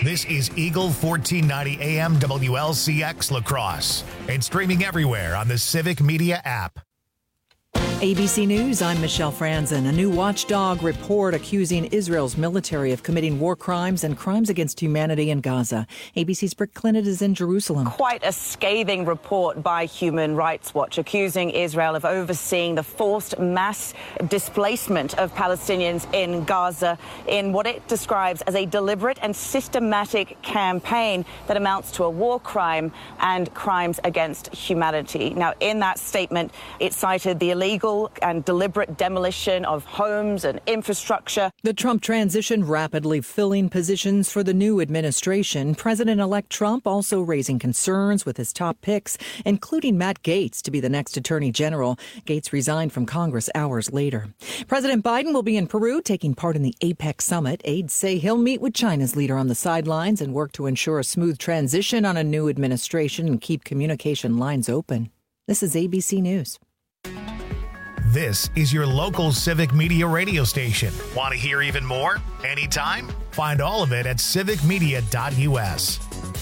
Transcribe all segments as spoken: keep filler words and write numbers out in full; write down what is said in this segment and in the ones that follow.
This is Eagle fourteen ninety A M W L C X La Crosse and streaming everywhere on the Civic Media app. A B C News, I'm Michelle Franzen. A new watchdog report accusing Israel's military of committing war crimes and crimes against humanity in Gaza. A B C's Britt Clinton is in Jerusalem. Quite a scathing report by Human Rights Watch accusing Israel of overseeing the forced mass displacement of Palestinians in Gaza in what it describes as a deliberate and systematic campaign that amounts to a war crime and crimes against humanity. Now, in that statement, it cited the illegal and deliberate demolition of homes and infrastructure. The Trump transition rapidly filling positions for the new administration. President-elect Trump also raising concerns with his top picks, including Matt Gaetz to be the next attorney general. Gaetz resigned from Congress hours later. President Biden will be in Peru taking part in the APEC summit. Aides say he'll meet with China's leader on the sidelines and work to ensure a smooth transition on a new administration and keep communication lines open. This is A B C News. This is your local Civic Media radio station. Want to hear even more? Anytime? Find all of it at civic media dot U S.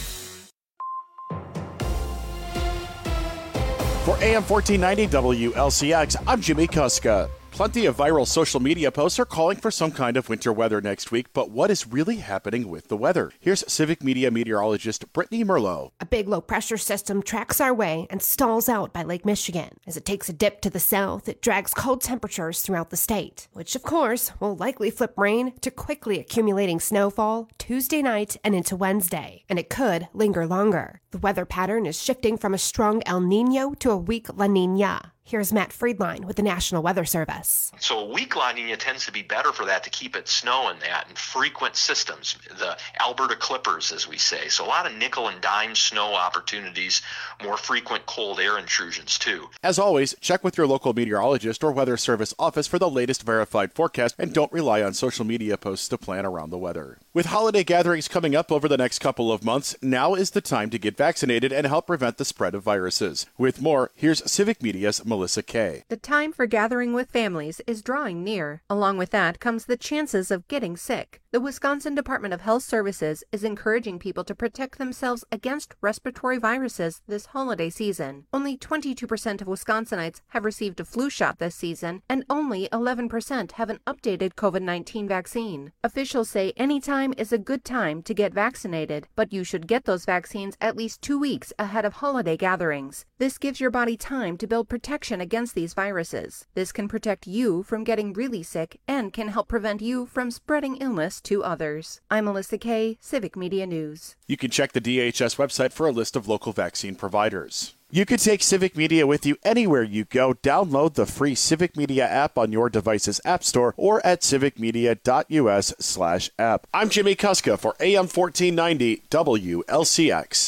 For A M fourteen ninety W L C X, I'm Jimmy Kuska. Plenty of viral social media posts are calling for some kind of winter weather next week, but what is really happening with the weather? Here's Civic Media meteorologist Brittany Merlot. A big low-pressure system tracks our way and stalls out by Lake Michigan. As it takes a dip to the south, it drags cold temperatures throughout the state, which, of course, will likely flip rain to quickly accumulating snowfall Tuesday night and into Wednesday, and it could linger longer. The weather pattern is shifting from a strong El Niño to a weak La Niña. Here's Matt Friedline with the National Weather Service. So a weak La Nina tends to be better for that, to keep it snowing that, and frequent systems, the Alberta Clippers, as we say. So a lot of nickel and dime snow opportunities, more frequent cold air intrusions too. As always, check with your local meteorologist or weather service office for the latest verified forecast, and don't rely on social media posts to plan around the weather. With holiday gatherings coming up over the next couple of months, now is the time to get vaccinated and help prevent the spread of viruses. With more, here's Civic Media's Melissa Kay. The time for gathering with families is drawing near. Along with that comes the chances of getting sick. The Wisconsin Department of Health Services is encouraging people to protect themselves against respiratory viruses this holiday season. Only twenty-two percent of Wisconsinites have received a flu shot this season, and only eleven percent have an updated COVID nineteen vaccine. Officials say any time is a good time to get vaccinated, but you should get those vaccines at least two weeks ahead of holiday gatherings. This gives your body time to build protection against these viruses. This can protect you from getting really sick and can help prevent you from spreading illness to others. I'm Melissa Kay, Civic Media News. You can check the D H S website for a list of local vaccine providers. You can take Civic Media with you anywhere you go. Download the free Civic Media app on your device's app store or at civic media dot U S slash app. I'm Jimmy Kuska for A M fourteen ninety W L C X.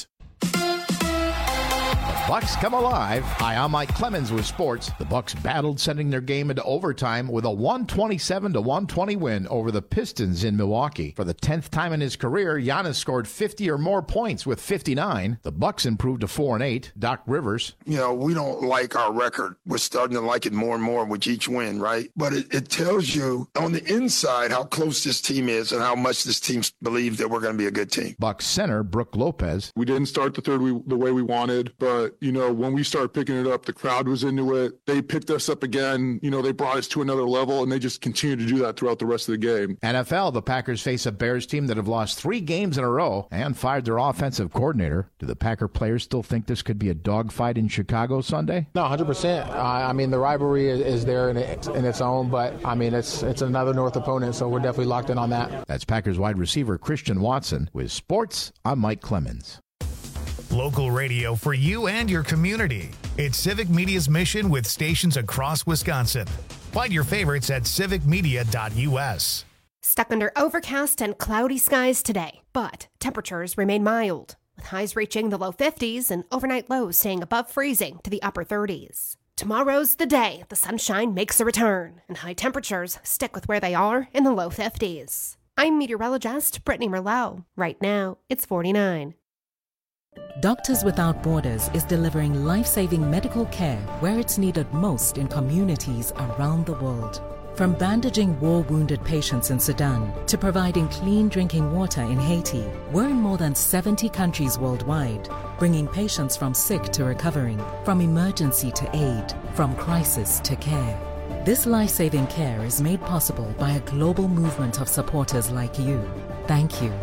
Bucks come alive. Hi, I'm Mike Clemens with sports. The Bucks battled, sending their game into overtime with a one twenty-seven to one twenty win over the Pistons in Milwaukee. For the tenth time in his career, Giannis scored fifty or more points with fifty-nine. The Bucks improved to four and eight. Doc Rivers. You know, we don't like our record. We're starting to like it more and more with each win, right? But it, it tells you on the inside how close this team is and how much this team believes that we're going to be a good team. Bucks center Brook Lopez. We didn't start the third we, the way we wanted, but you know, when we started picking it up, the crowd was into it. They picked us up again. You know, they brought us to another level, and they just continued to do that throughout the rest of the game. N F L, the Packers face a Bears team that have lost three games in a row and fired their offensive coordinator. Do the Packer players still think this could be a dogfight in Chicago Sunday? No, one hundred percent. Uh, I mean, the rivalry is, is there in, it, in its own, but, I mean, it's it's another North opponent, so we're definitely locked in on that. That's Packers wide receiver Christian Watson. With sports, I'm Mike Clemens. Local radio for you and your community. It's Civic Media's mission with stations across Wisconsin. Find your favorites at civic media dot U S. Stuck under overcast and cloudy skies today, but temperatures remain mild, with highs reaching the low fifties and overnight lows staying above freezing to the upper thirties. Tomorrow's the day the sunshine makes a return, and high temperatures stick with where they are in the low fifties. I'm meteorologist Brittany Merlot. Right now, it's forty-nine. Doctors Without Borders is delivering life-saving medical care where it's needed most in communities around the world. From bandaging war-wounded patients in Sudan to providing clean drinking water in Haiti, we're in more than seventy countries worldwide, bringing patients from sick to recovering, from emergency to aid, from crisis to care. This life-saving care is made possible by a global movement of supporters like you. Thank you.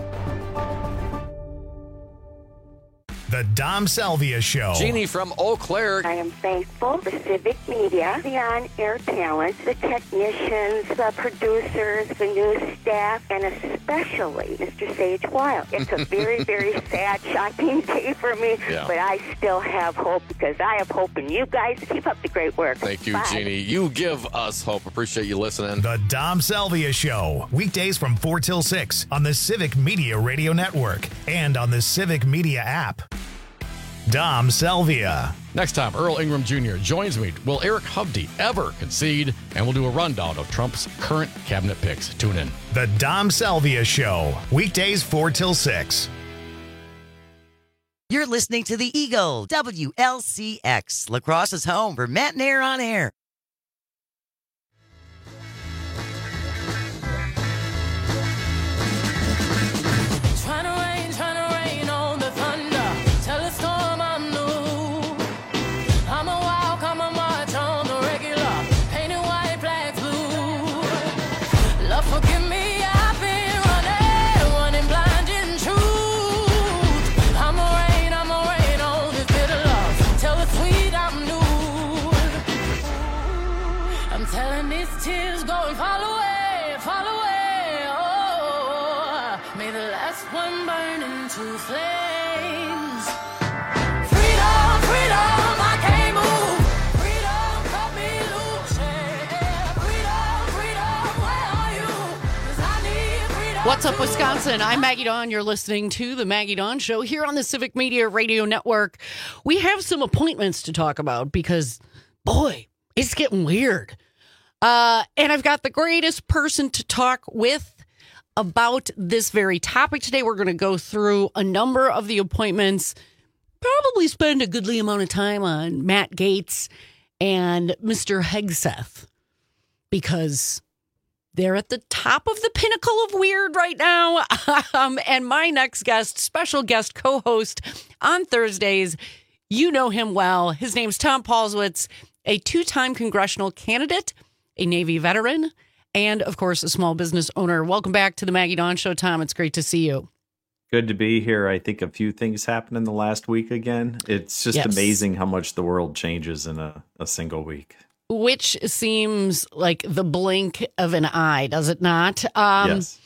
The Dom Salvia Show. Jeannie from Eau Claire. I am thankful for Civic Media, the on-air talent, the technicians, the producers, the news staff, and especially Mister Sage Wild. It's a very, very sad, shocking day for me, yeah. but I still have hope because I have hope in you guys. Keep up the great work. Thank you, Bye. Jeannie. You give us hope. Appreciate you listening. The Dom Salvia Show. Weekdays from four till six on the Civic Media Radio Network and on the Civic Media app. Dom Salvia. Next time, Earl Ingram Junior joins me. Will Eric Hovde ever concede? And we'll do a rundown of Trump's current cabinet picks. Tune in. The Dom Salvia Show. Weekdays four till six. You're listening to the Eagle, W L C X, La Crosse's home for Matt and Air on Air. What's up, Wisconsin? I'm Maggie Dawn. You're listening to The Maggie Dawn Show here on the Civic Media Radio Network. We have some appointments to talk about because, boy, it's getting weird. Uh, and I've got the greatest person to talk with about this very topic today. We're going to go through a number of the appointments, probably spend a goodly amount of time on Matt Gaetz and Mister Hegseth, because they're at the top of the pinnacle of weird right now. Um, and my next guest, special guest co-host on Thursdays, you know him well. His name's Tom Paulswitz, a two-time congressional candidate, a Navy veteran, and, of course, a small business owner. Welcome back to the Maggie Dawn Show, Tom. It's great to see you. Good to be here. I think a few things happened in the last week again. It's just yes. amazing how much the world changes in a, a single week. Which seems like the blink of an eye, does it not? Um, yes.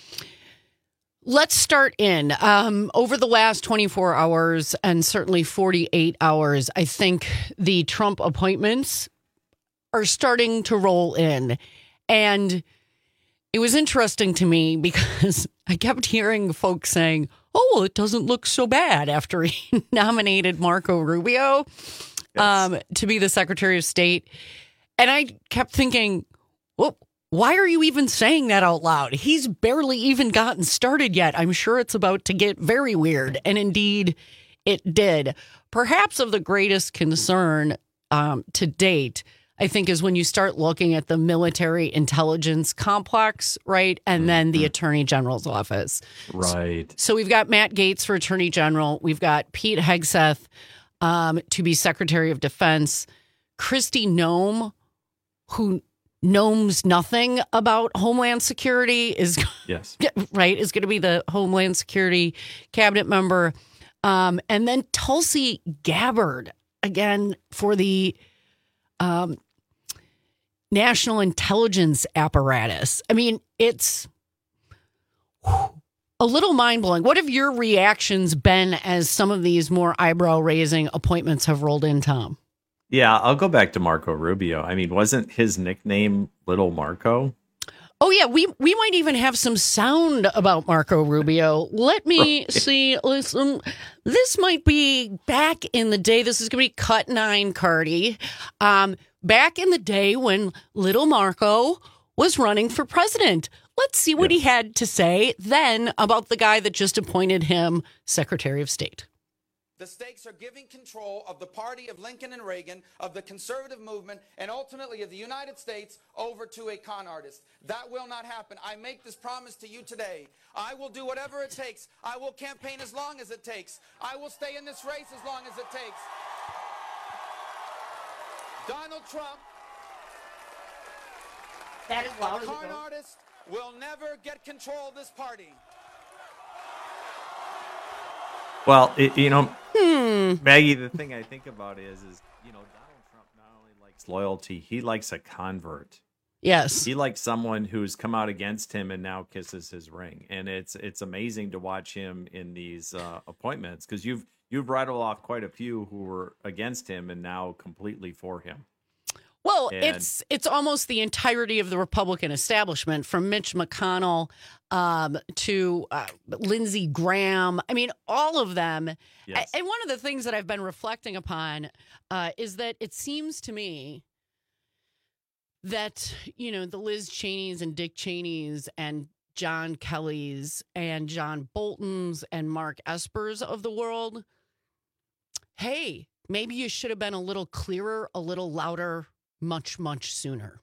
Let's start in. Um, over the last twenty-four hours and certainly forty-eight hours, I think the Trump appointments are starting to roll in. And it was interesting to me because I kept hearing folks saying, oh, well, it doesn't look so bad after he nominated Marco Rubio yes. um, to be the Secretary of State. And I kept thinking, well, why are you even saying that out loud? He's barely even gotten started yet. I'm sure it's about to get very weird. And indeed, it did. Perhaps of the greatest concern um, to date, I think, is when you start looking at the military intelligence complex, right? And mm-hmm. then the Attorney General's office. Right. So, so we've got Matt Gaetz for Attorney General. We've got Pete Hegseth um, to be Secretary of Defense. Kristi Noem, who knows nothing about Homeland Security, is yes, right, is going to be the Homeland Security cabinet member. Um, and then Tulsi Gabbard, again, for the um, National Intelligence Apparatus. I mean, it's whew, a little mind-blowing. What have your reactions been as some of these more eyebrow-raising appointments have rolled in, Tom? Yeah, I'll go back to Marco Rubio. I mean, wasn't his nickname Little Marco? Oh, yeah, we we might even have some sound about Marco Rubio. Let me right. see. Listen, this might be back in the day. This is going to be cut nine, Cardi. Um, back in the day when Little Marco was running for president. Let's see what yes. he had to say then about the guy that just appointed him Secretary of State. The stakes are giving control of the party of Lincoln and Reagan, of the conservative movement, and ultimately of the United States over to a con artist. That will not happen. I make this promise to you today. I will do whatever it takes. I will campaign as long as it takes. I will stay in this race as long as it takes. Donald Trump, that is a con artist, will never get control of this party. Well, it, you know, hmm. Maggie, the thing I think about is, is, you know, Donald Trump not only likes loyalty, he likes a convert. Yes. He likes someone who's come out against him and now kisses his ring. And it's it's amazing to watch him in these uh, appointments, because you've you've rattled off quite a few who were against him and now completely for him. Well, and, it's it's almost the entirety of the Republican establishment, from Mitch McConnell um, to uh, Lindsey Graham. I mean, all of them. Yes. And one of the things that I've been reflecting upon uh, is that it seems to me that, you know, the Liz Cheneys and Dick Cheneys and John Kellys and John Boltons and Mark Espers of the world, hey, maybe you should have been a little clearer, a little louder, much, much sooner.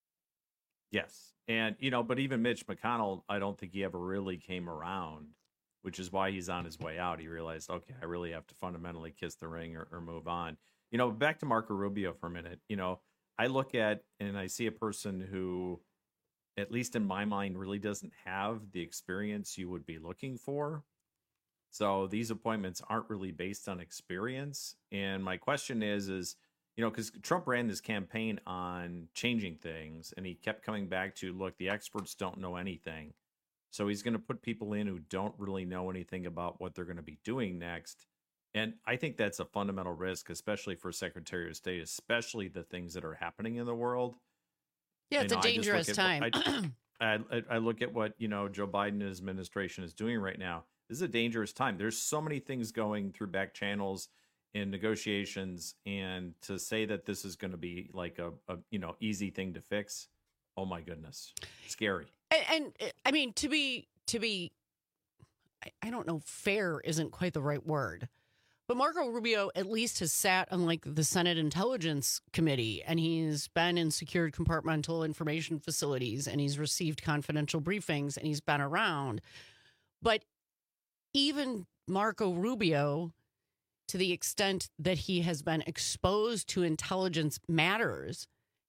Yes. And, you know, but even Mitch McConnell, I don't think he ever really came around, which is why he's on his way out. He realized, okay, I really have to fundamentally kiss the ring or, or move on. You know, back to Marco Rubio for a minute. You know, I look at and I see a person who, at least in my mind, really doesn't have the experience you would be looking for. So these appointments aren't really based on experience. And my question is, is, you know, because Trump ran this campaign on changing things, and he kept coming back to, look, the experts don't know anything. So he's going to put people in who don't really know anything about what they're going to be doing next. And I think that's a fundamental risk, especially for Secretary of State, especially the things that are happening in the world. Yeah, it's you know, a dangerous at, time. I, I, I look at what, you know, Joe Biden and his administration is doing right now. This is a dangerous time. There's so many things going through back channels in negotiations, and to say that this is going to be like a, a you know easy thing to fix, oh my goodness, scary. And, and I mean, to be to be, I, I don't know, fair isn't quite the right word, but Marco Rubio at least has sat on like the Senate Intelligence Committee, and he's been in secured compartmental information facilities, and he's received confidential briefings, and he's been around. But even Marco Rubio, to the extent that he has been exposed to intelligence matters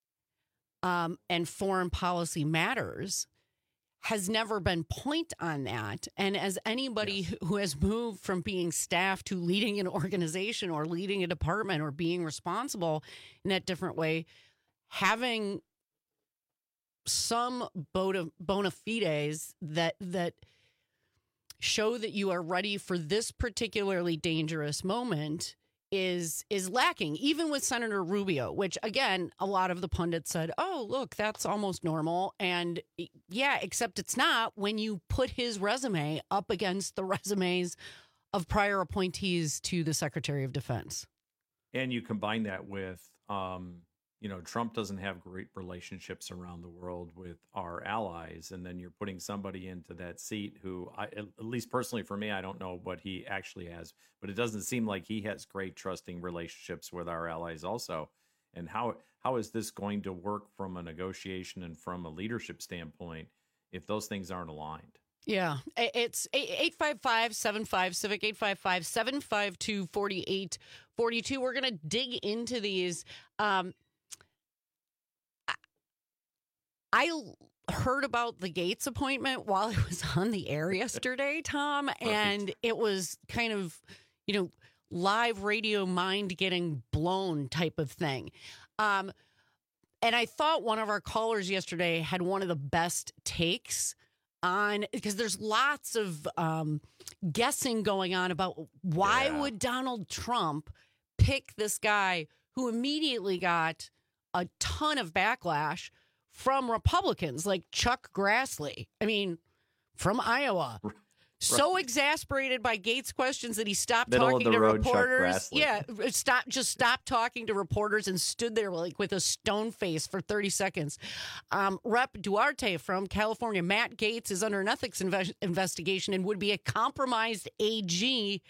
um, and foreign policy matters, has never been point on that. And as anybody yes. who has moved from being staff to leading an organization or leading a department or being responsible in that different way, having some bona, bona fides that that show that you are ready for this particularly dangerous moment is is lacking, even with Senator Rubio, which, again, a lot of the pundits said, oh, look, that's almost normal. And yeah, except it's not when you put his resume up against the resumes of prior appointees to the Secretary of Defense. And you combine that with, um, you know, Trump doesn't have great relationships around the world with our allies. And then you're putting somebody into that seat who, I, at least personally for me, I don't know what he actually has, but it doesn't seem like he has great trusting relationships with our allies also. And how how is this going to work from a negotiation and from a leadership standpoint if those things aren't aligned? Yeah, it's eight five five, seven five, Civic, eight five five, seven five two, four eight four two. We're going to dig into these. Um, I heard about the Gates appointment while I was on the air yesterday, Tom, and right. it was kind of, you know, live radio mind getting blown type of thing. Um, and I thought one of our callers yesterday had one of the best takes on, because there's lots of um, guessing going on about why yeah. would Donald Trump pick this guy who immediately got a ton of backlash from Republicans like Chuck Grassley. I mean, from Iowa. Right. So exasperated by Gates questions that he stopped Middle talking to road, reporters. Yeah, stop, just stopped talking to reporters and stood there like with a stone face for thirty seconds. Um, Rep Duarte from California, Matt Gaetz is under an ethics inve- investigation and would be a compromised A G.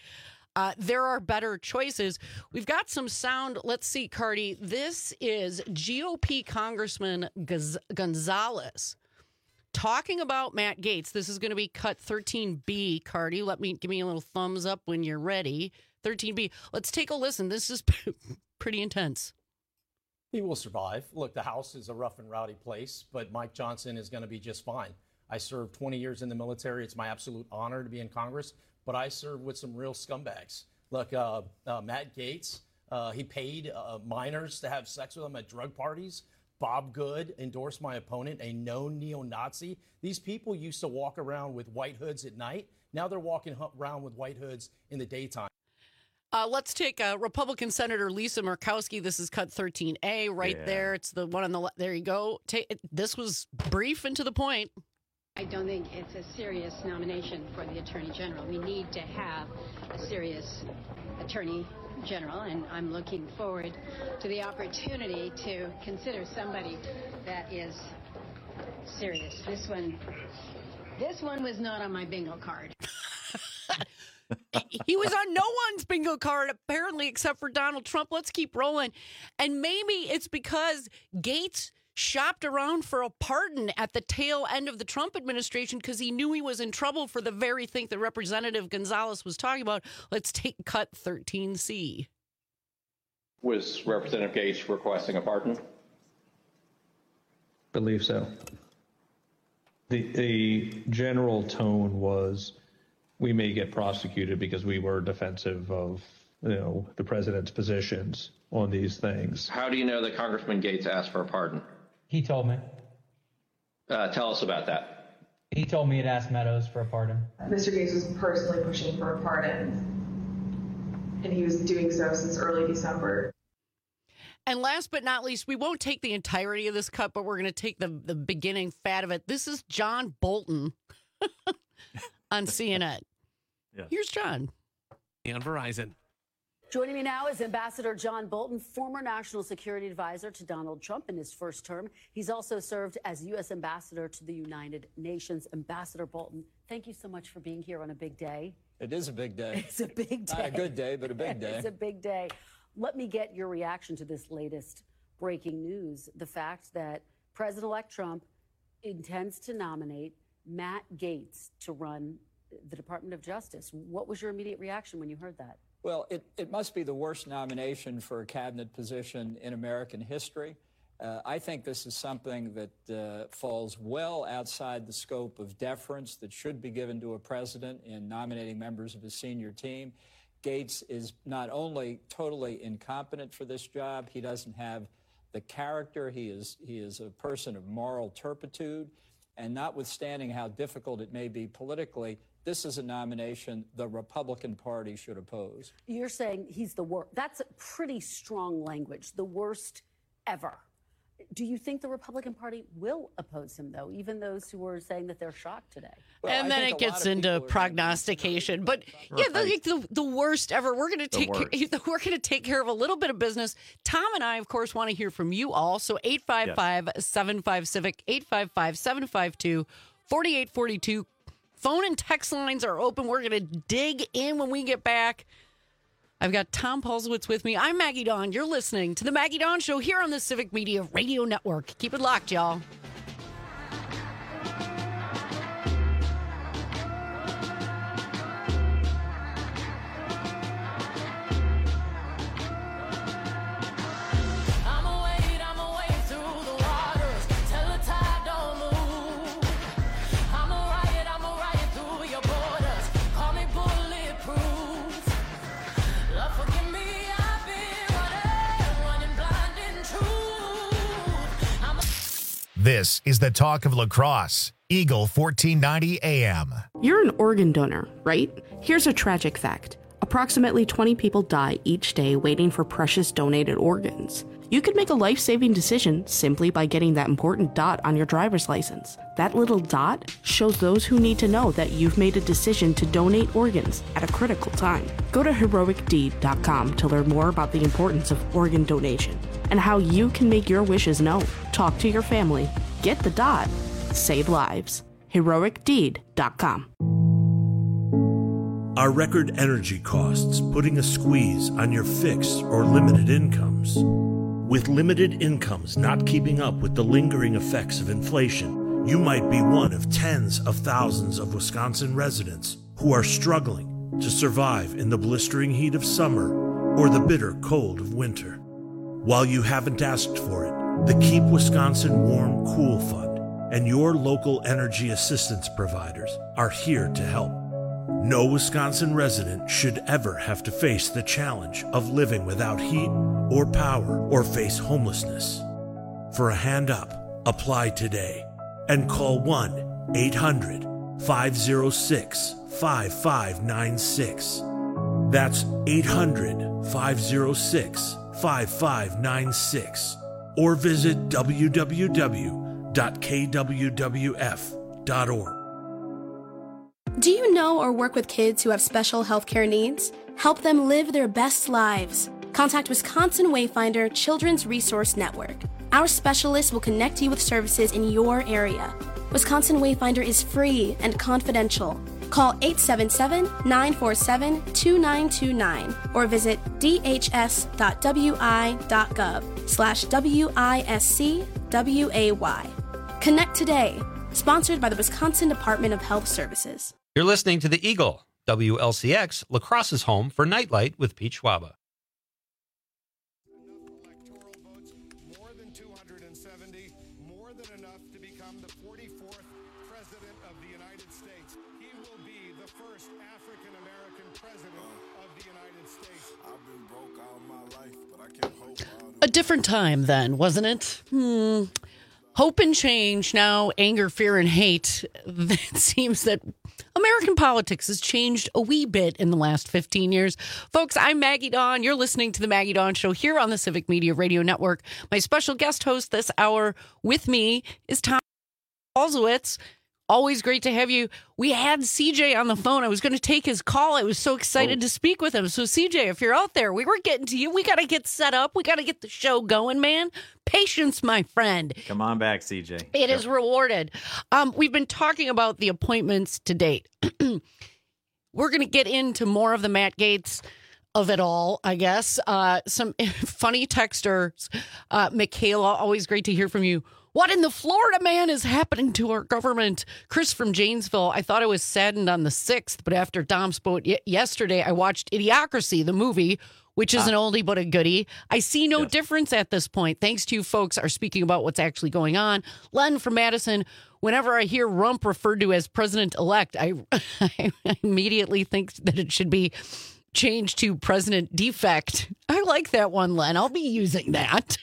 Uh, there are better choices. We've got some sound. Let's see, Cardi. This is G O P Congressman Gaz- Gonzalez talking about Matt Gaetz. This is going to be cut thirteen B, Cardi. Let me give me a little thumbs up when you're ready. thirteen B. Let's take a listen. This is pretty intense. He will survive. Look, the House is a rough and rowdy place, but Mike Johnson is going to be just fine. I served twenty years in the military. It's my absolute honor to be in Congress, but I served with some real scumbags. Look, uh, uh, Matt Gaetz, uh, he paid uh, minors to have sex with him at drug parties. Bob Good endorsed my opponent, a known neo-Nazi. These people used to walk around with white hoods at night. Now they're walking around with white hoods in the daytime. Uh, let's take uh, Republican Senator Lisa Murkowski. This is cut thirteen A right yeah. there. It's the one on the left. There you go. Take, this was brief and to the point. I don't think it's a serious nomination for the Attorney General. We need to have a serious Attorney General, and I'm looking forward to the opportunity to consider somebody that is serious. This one, this one was not on my bingo card. He was on no one's bingo card, apparently, except for Donald Trump. Let's keep rolling. And maybe it's because Gaetz shopped around for a pardon at the tail end of the Trump administration because he knew he was in trouble for the very thing that Representative Gonzalez was talking about. Let's take cut thirteen C. Was Representative Gaetz requesting a pardon? Believe so. The, the general tone was, we may get prosecuted because we were defensive of, you know, the president's positions on these things. How do you know that Congressman Gaetz asked for a pardon? He told me. Uh, tell us about that. He told me to ask Meadows for a pardon. Mister Gaetz was personally pushing for a pardon, and he was doing so since early December. And last but not least, we won't take the entirety of this cut, but we're going to take the, the beginning fat of it. This is John Bolton on C N N. Yeah. Here's John. On Verizon. Joining me now is Ambassador John Bolton, former national security advisor to Donald Trump in his first term. He's also served as U S ambassador to the United Nations. Ambassador Bolton, thank you so much for being here on a big day. It is a big day. It's a big day. Not a good day, but a big day. It's a big day. Let me get your reaction to this latest breaking news. The fact that President-elect Trump intends to nominate Matt Gaetz to run the Department of Justice. What was your immediate reaction when you heard that? Well, it, it must be the worst nomination for a cabinet position in American history. Uh, I think this is something that uh, falls well outside the scope of deference that should be given to a president in nominating members of his senior team. Gaetz is not only totally incompetent for this job, he doesn't have the character. He is, he is a person of moral turpitude. And notwithstanding how difficult it may be politically, this is a nomination the Republican Party should oppose. You're saying he's the worst. That's pretty strong language, the worst ever. Do you think the Republican Party will oppose him, though, even those who were saying that they're shocked today? Well, and I then it gets into prognostication. But yeah, the, the, the worst ever. We're going to take care, we're going to take care of a little bit of business. Tom and I, of course, want to hear from you all. So eight five five, seven five, Civic, eight five five, seven five two, four eight four two. Phone and text lines are open. We're going to dig in when we get back. I've got Tom Paulsowitz with me. I'm Maggie Dawn. You're listening to The Maggie Dawn Show here on the Civic Media Radio Network. Keep it locked, y'all. This is the talk of La Crosse, Eagle fourteen ninety A M. You're an organ donor, right? Here's a tragic fact. Approximately twenty people die each day waiting for precious donated organs. You could make a life-saving decision simply by getting that important dot on your driver's license. That little dot shows those who need to know that you've made a decision to donate organs at a critical time. Go to heroic deed dot com to learn more about the importance of organ donation and how you can make your wishes known. Talk to your family. Get the dot. Save lives. heroic deed dot com. Are record energy costs putting a squeeze on your fixed or limited incomes? With limited incomes not keeping up with the lingering effects of inflation, you might be one of tens of thousands of Wisconsin residents who are struggling to survive in the blistering heat of summer or the bitter cold of winter. While you haven't asked for it, the Keep Wisconsin Warm Cool Fund and your local energy assistance providers are here to help. No Wisconsin resident should ever have to face the challenge of living without heat or power or face homelessness. For a hand up, apply today and call one eight hundred five oh six five five nine six. That's eight hundred five oh six five five nine six or visit w w w dot k w w f dot org. Do you know or work with kids who have special healthcare needs? Help them live their best lives. Contact Wisconsin Wayfinder Children's Resource Network. Our specialists will connect you with services in your area. Wisconsin Wayfinder is free and confidential. Call eight seven seven, nine four seven, two nine two nine or visit d h s dot w i dot gov slash W I S C W A Y. Connect today. Sponsored by the Wisconsin Department of Health Services. You're listening to The Eagle, W L C X, La Crosse's home for Nightlight with Pete Schwaba. More than two hundred seventy, more than enough to become the forty-fourth President of the United States. He will be the first African-American President of the United States. I've been broke all my life, but I can't hope. A different time then, wasn't it? Hmm. Hope and change, now anger, fear, and hate. It seems that American politics has changed a wee bit in the last fifteen years. Folks, I'm Maggie Dawn. You're listening to The Maggie Dawn Show here on the Civic Media Radio Network. My special guest host this hour with me is Tom Balzowitz. Always great to have you. We had C J on the phone. I was going to take his call. I was so excited oh. to speak with him. So, C J, if you're out there, we were getting to you. We got to get set up. We got to get the show going, man. Patience, my friend. Come on back, C J. It is rewarded. Um, we've been talking about the appointments to date. We're going to get into more of the Matt Gaetz of it all, I guess. Uh, some funny texters. Uh, Michaela, always great to hear from you. What in the Florida, man, is happening to our government? Chris from Janesville, I thought I was saddened on the sixth, but after Dom spoke y- yesterday, I watched Idiocracy, the movie, which is ah. an oldie but a goodie. I see no yes. difference at this point. Thanks to you folks are speaking about what's actually going on. Len from Madison, whenever I hear Rump referred to as president-elect, I, I immediately think that it should be changed to president defect. I like that one, Len. I'll be using that.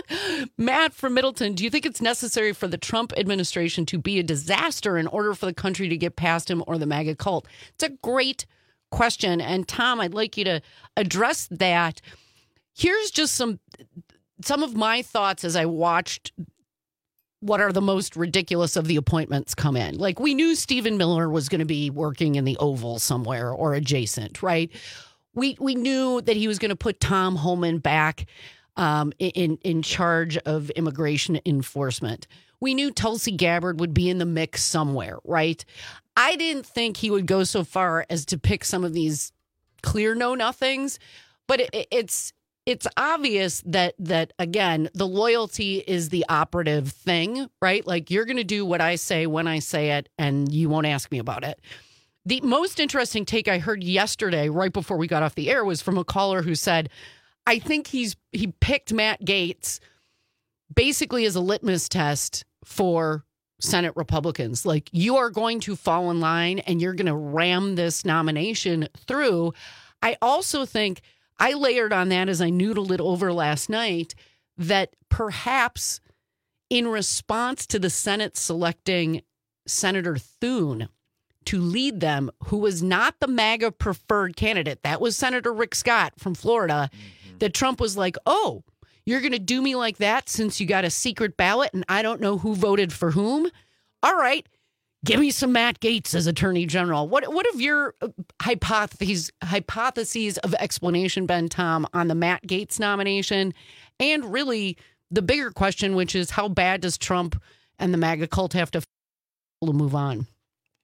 Matt from Middleton, do you think it's necessary for the Trump administration to be a disaster in order for the country to get past him or the MAGA cult? It's a great question. And Tom, I'd like you to address that. Here's just some some of my thoughts as I watched what are the most ridiculous of the appointments come in. Like, we knew Stephen Miller was going to be working in the Oval somewhere or adjacent, right? We we knew that he was going to put Tom Homan back um, in, in charge of immigration enforcement. We knew Tulsi Gabbard would be in the mix somewhere, right? I didn't think he would go so far as to pick some of these clear know-nothings, but it, it's it's obvious that, that, again, the loyalty is the operative thing, right? Like, you're going to do what I say when I say it, and you won't ask me about it. The most interesting take I heard yesterday, right before we got off the air, was from a caller who said, I think he's he picked Matt Gaetz basically as a litmus test for Senate Republicans. Like, you are going to fall in line and you're going to ram this nomination through. I also think I layered on that as I noodled it over last night that perhaps in response to the Senate selecting Senator Thune to lead them, who was not the MAGA preferred candidate, that was Senator Rick Scott from Florida, mm-hmm. that Trump was like, oh, you're going to do me like that since you got a secret ballot and I don't know who voted for whom? All right, give me some Matt Gaetz as Attorney General. What what have your hypotheses hypotheses of explanation been, Tom, on the Matt Gaetz nomination? And really the bigger question, which is how bad does Trump and the MAGA cult have to move on?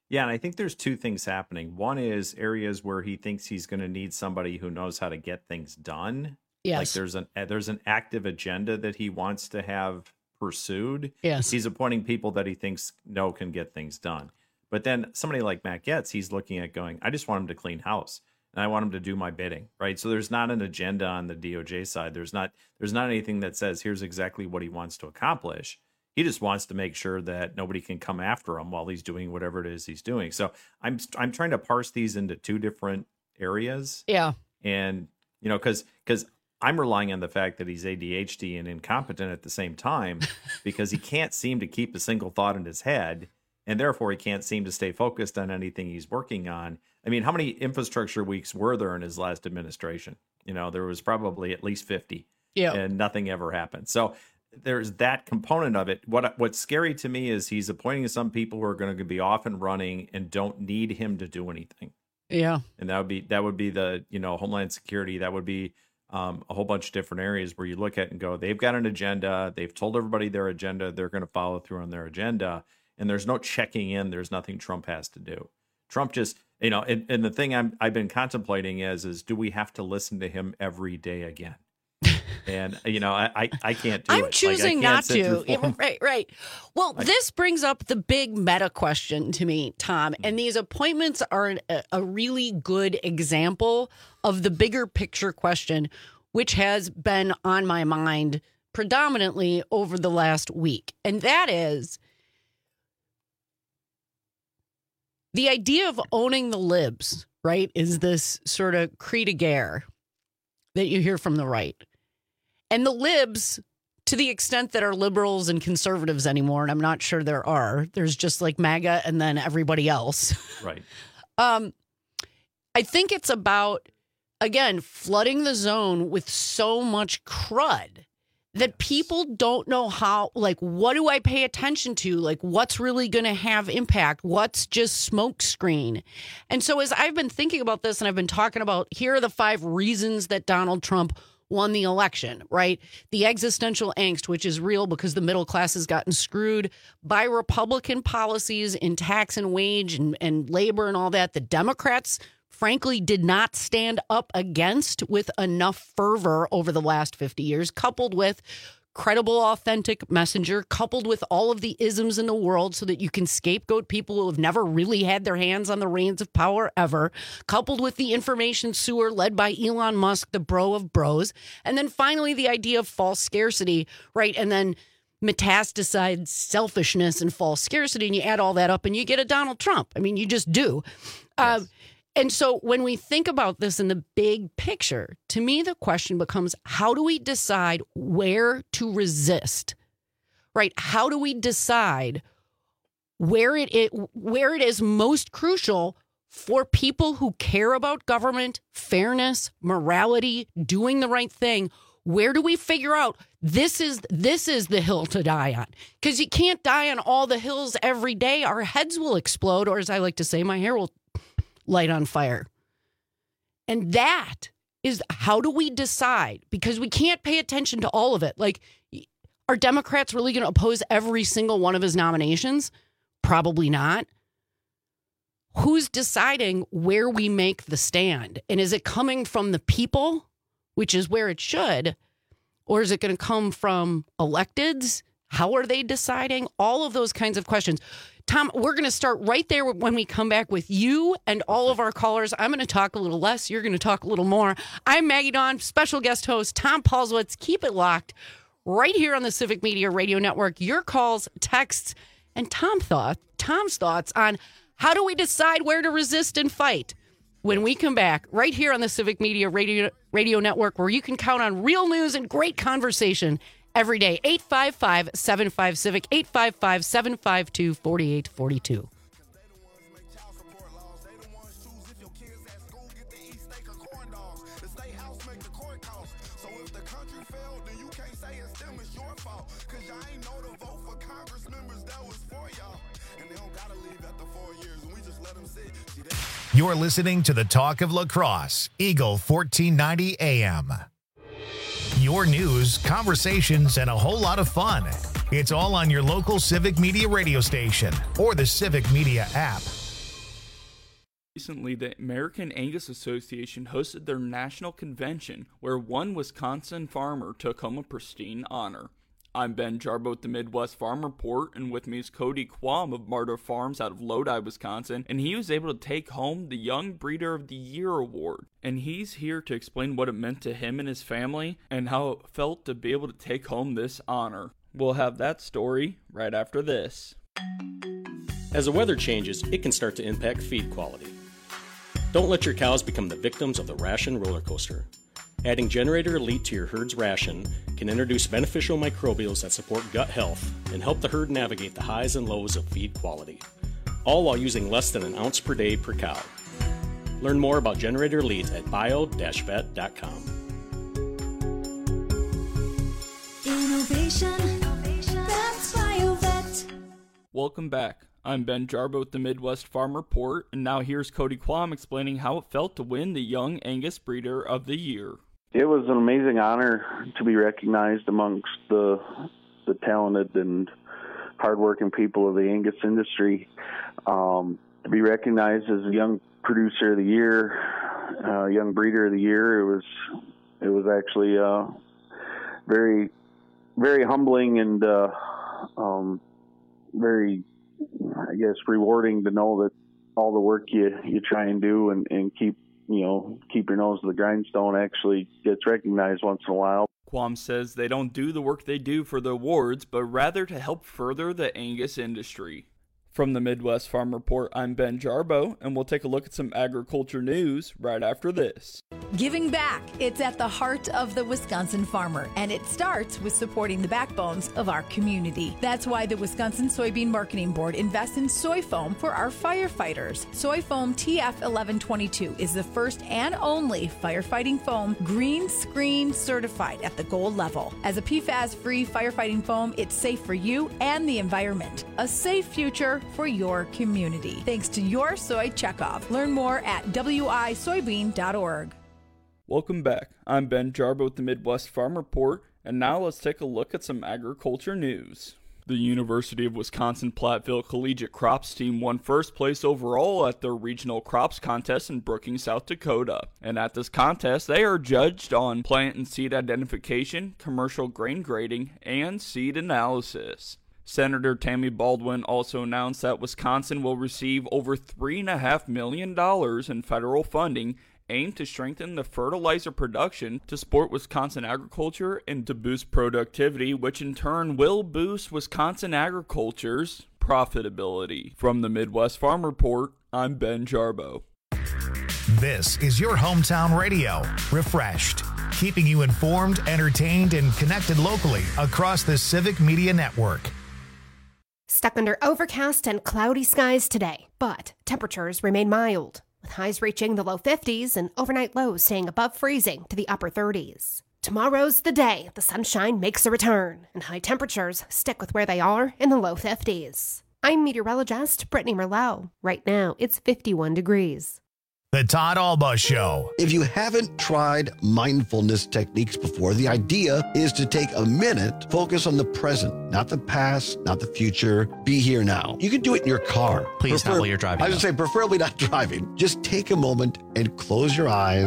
Yeah, and I think there's two things happening. One is areas where he thinks he's going to need somebody who knows how to get things done. Yes. Like there's an there's an active agenda that he wants to have pursued. Yes. He's appointing people that he thinks no can get things done. But then somebody like Matt Gaetz, he's looking at going, I just want him to clean house and I want him to do my bidding, right? So there's not an agenda on the D O J side. There's not there's not anything that says here's exactly what he wants to accomplish. He just wants to make sure that nobody can come after him while he's doing whatever it is he's doing. So I'm I'm trying to parse these into two different areas. Yeah. And, you know, because because I'm relying on the fact that he's A D H D and incompetent at the same time because he can't seem to keep a single thought in his head. And therefore, he can't seem to stay focused on anything he's working on. I mean, how many infrastructure weeks were there in his last administration? You know, there was probably at least fifty. Yeah. And nothing ever happened. So there's that component of it. What What's scary to me is he's appointing some people who are going to be off and running and don't need him to do anything. Yeah. And that would be that would be the, you know, Homeland Security. That would be um, a whole bunch of different areas where you look at and go, they've got an agenda. They've told everybody their agenda. They're going to follow through on their agenda. And there's no checking in. There's nothing Trump has to do. Trump just, you know, and, and the thing I'm, I've been contemplating is, is do we have to listen to him every day again? And, you know, I, I, I can't do I'm it. choosing like, I not sit to. through four- Right, right. Well, I- this brings up the big meta question to me, Tom. And these appointments are an, a, a really good example of the bigger picture question, which has been on my mind predominantly over the last week. And that is the idea of owning the libs, right, is this sort of cri de guerre that you hear from the right. And the libs, to the extent that are liberals and conservatives anymore, and I'm not sure there are, there's just like MAGA and then everybody else. Right. um, I think it's about, again, flooding the zone with so much crud that people don't know how, like, what do I pay attention to? Like, what's really going to have impact? What's just smokescreen? And so as I've been thinking about this and I've been talking about, here are the five reasons that Donald Trump won the election, right? The existential angst, which is real because the middle class has gotten screwed by Republican policies in tax and wage and, and labor and all that. The Democrats, frankly, did not stand up against with enough fervor over the last fifty years, coupled with credible, authentic messenger, coupled with all of the isms in the world so that you can scapegoat people who have never really had their hands on the reins of power ever, coupled with the information sewer led by Elon Musk, the bro of bros. And then finally, the idea of false scarcity, right? And then metastasize selfishness and false scarcity. And you add all that up and you get a Donald Trump. I mean, you just do. Yes. Um, And so when we think about this in the big picture, to me, the question becomes, how do we decide where to resist, right? How do we decide where it, it where it is most crucial for people who care about government, fairness, morality, doing the right thing? Where do we figure out this is this is the hill to die on? Because you can't die on all the hills every day. Our heads will explode, or as I like to say, my hair will light on fire. And that is, how do we decide? Because we can't pay attention to all of it. Like, are Democrats really going to oppose every single one of his nominations? Probably not. Who's deciding where we make the stand? And is it coming from the people, which is where it should, or is it going to come from electeds? How are they deciding? All of those kinds of questions. Tom, we're going to start right there when we come back with you and all of our callers. I'm going to talk a little less. You're going to talk a little more. I'm Maggie Dawn, special guest host Tom Paulswitz. Keep it locked right here on the Civic Media Radio Network. Your calls, texts, and Tom thought, Tom's thoughts on how do we decide where to resist and fight when we come back right here on the Civic Media Radio, Radio Network, where you can count on real news and great conversation every day. Eight five five, seven five, Civic, eight five five, seven five two, four eight four two. You're listening to the Talk of La Crosse, Eagle fourteen ninety A M. Your news, conversations, and a whole lot of fun. It's all on your local Civic Media radio station or the Civic Media app. Recently, the American Angus Association hosted their national convention, where one Wisconsin farmer took home a pristine honor. I'm Ben Jarbo with the Midwest Farm Report, and with me is Cody Quam of Marta Farms out of Lodi, Wisconsin, and he was able to take home the Young Breeder of the Year award. And he's here to explain what it meant to him and his family, and how it felt to be able to take home this honor. We'll have that story right after this. As the weather changes, it can start to impact feed quality. Don't let your cows become the victims of the ration roller coaster. Adding Generator Elite to your herd's ration can introduce beneficial microbials that support gut health and help the herd navigate the highs and lows of feed quality, all while using less than an ounce per day per cow. Learn more about Generator Elite at bio dash vet dot com. Innovation, that's BioVet. Welcome back. I'm Ben Jarbo with the Midwest Farm Report, and now here's Cody Quam explaining how it felt to win the Young Angus Breeder of the Year. It was an amazing honor to be recognized amongst the the talented and hardworking people of the Angus industry. Um, to be recognized as a Young Producer of the Year, uh, Young Breeder of the Year, it was it was actually uh, very very humbling and uh, um, very, I guess, rewarding to know that all the work you, you try and do and, and keep, you know, keep your nose to the grindstone actually gets recognized once in a while. Quam says they don't do the work they do for the awards, but rather to help further the Angus industry. From the Midwest Farm Report, I'm Ben Jarbo, and we'll take a look at some agriculture news right after this. Giving back, it's at the heart of the Wisconsin farmer, and it starts with supporting the backbones of our community. That's why the Wisconsin Soybean Marketing Board invests in soy foam for our firefighters. Soy foam T F eleven twenty-two is the first and only firefighting foam green screen certified at the gold level. As a P FAS-free firefighting foam, it's safe for you and the environment. A safe future for your community. Thanks to your soy checkoff. Learn more at w i soybean dot org. Welcome back. I'm Ben Jarbo with the Midwest Farm Report, and now let's take a look at some agriculture news. The University of Wisconsin-Platteville Collegiate Crops team won first place overall at their regional crops contest in Brookings, South Dakota. And at this contest, they are judged on plant and seed identification, commercial grain grading, and seed analysis. Senator Tammy Baldwin also announced that Wisconsin will receive over three point five million dollars in federal funding aimed to strengthen the fertilizer production to support Wisconsin agriculture and to boost productivity, which in turn will boost Wisconsin agriculture's profitability. From the Midwest Farm Report, I'm Ben Jarbo. This is your hometown radio, Refreshed, keeping you informed, entertained, and connected locally across the Civic Media Network. Stuck under overcast and cloudy skies today, but temperatures remain mild, with highs reaching the low fifties and overnight lows staying above freezing to the upper thirties. Tomorrow's the day the sunshine makes a return, and high temperatures stick with where they are in the low fifties. I'm meteorologist Brittany Merlot. Right now, it's fifty-one degrees. The Todd Alba Show. If you haven't tried mindfulness techniques before, the idea is to take a minute, focus on the present, not the past, not the future. Be here now. You can do it in your car. Please, Prefer- not while you're driving. I would say preferably not driving. Just take a moment and close your eyes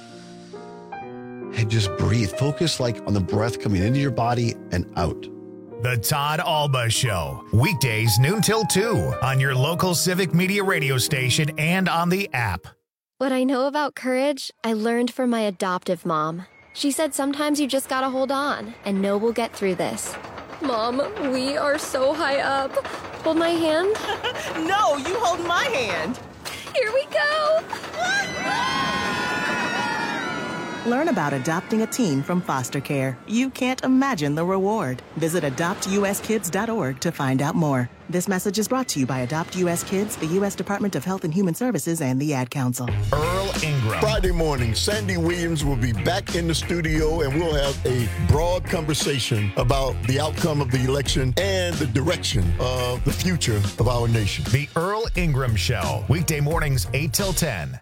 and just breathe. Focus like on the breath coming into your body and out. The Todd Alba Show. Weekdays noon till two on your local Civic Media radio station and on the app. What I know about courage, I learned from my adoptive mom. She said sometimes you just gotta hold on and know we'll get through this. Mom, we are so high up. Hold my hand. No, you hold my hand. Here we go. Learn about adopting a teen from foster care. You can't imagine the reward. Visit adopt u s kids dot org to find out more. This message is brought to you by Adopt U S Kids, the U S Department of Health and Human Services, and the Ad Council. Earl Ingram. Friday morning, Sandy Williams will be back in the studio, and we'll have a broad conversation about the outcome of the election and the direction of the future of our nation. The Earl Ingram Show. Weekday mornings, eight till ten.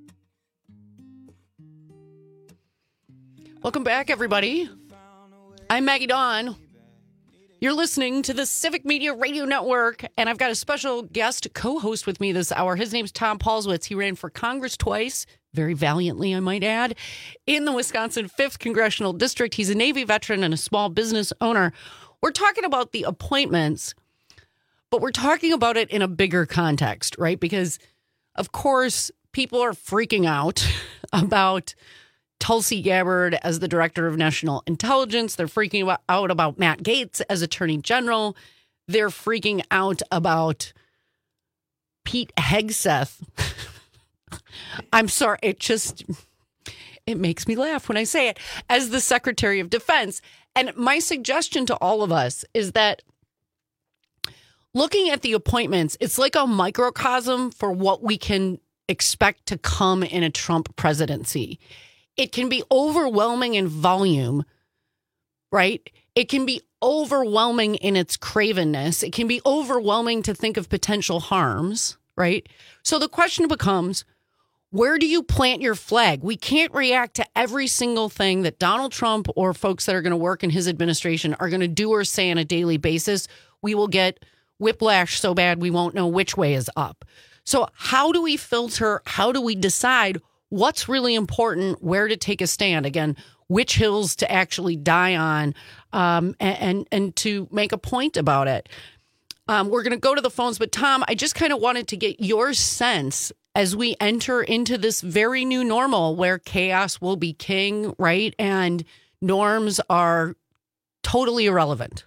Welcome back, everybody. I'm Maggie Dawn. You're listening to the Civic Media Radio Network, and I've got a special guest co-host with me this hour. His name's Tom Paulswitz. He ran for Congress twice, very valiantly, I might add, in the Wisconsin fifth Congressional District. He's a Navy veteran and a small business owner. We're talking about the appointments, but we're talking about it in a bigger context, right? Because, of course, people are freaking out about Tulsi Gabbard as the director of national intelligence. They're freaking out about Matt Gaetz as attorney general. They're freaking out about Pete Hegseth. I'm sorry. It just, it makes me laugh when I say it, as the Secretary of Defense. And my suggestion to all of us is that looking at the appointments, it's like a microcosm for what we can expect to come in a Trump presidency. It can be overwhelming in volume, right? It can be overwhelming in its cravenness. It can be overwhelming to think of potential harms, right? So the question becomes, where do you plant your flag? We can't react to every single thing that Donald Trump or folks that are going to work in his administration are going to do or say on a daily basis. We will get whiplash so bad we won't know which way is up. So how do we filter? How do we decide what's really important, where to take a stand? Again, which hills to actually die on, um, and, and and to make a point about it. Um, we're going to go to the phones, but Tom, I just kind of wanted to get your sense as we enter into this very new normal where chaos will be king, right? And norms are totally irrelevant.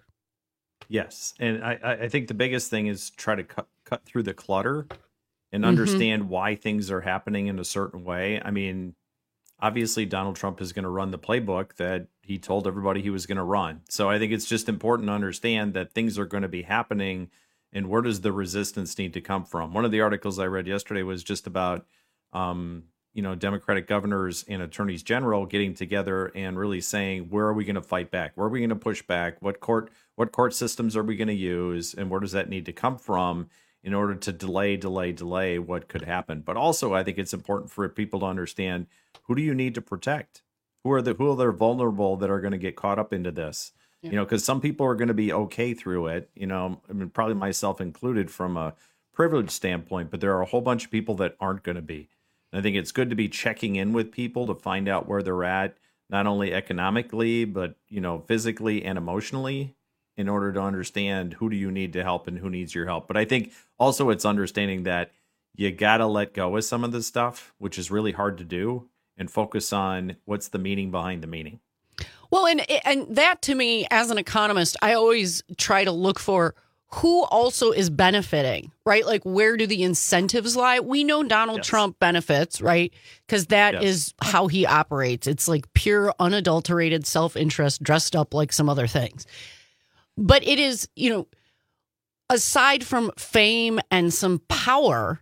Yes. And I, I think the biggest thing is try to cut, cut through the clutter and understand mm-hmm. why things are happening in a certain way. I mean, obviously, Donald Trump is going to run the playbook that he told everybody he was going to run. So I think it's just important to understand that things are going to be happening, and where does the resistance need to come from? One of the articles I read yesterday was just about, um, you know, Democratic governors and attorneys general getting together and really saying, where are we going to fight back? Where are we going to push back? What court, what court systems are we going to use? And where does that need to come from in order to delay, delay, delay what could happen? But also, I think it's important for people to understand, who do you need to protect? Who are the who are the vulnerable that are going to get caught up into this? Yeah. You know, because some people are going to be okay through it. You know, I mean, probably myself included from a privilege standpoint, but there are a whole bunch of people that aren't going to be. And I think it's good to be checking in with people to find out where they're at, not only economically, but, you know, physically and emotionally, in order to understand who do you need to help and who needs your help. But I think also it's understanding that you got to let go of some of this stuff, which is really hard to do, and focus on what's the meaning behind the meaning. Well, and and that to me, as an economist, I always try to look for who also is benefiting, right? Like, where do the incentives lie? We know Donald yes. Trump benefits, right? Because that yes. is how he operates. It's like pure, unadulterated self-interest dressed up like some other things. But it is, you know, aside from fame and some power,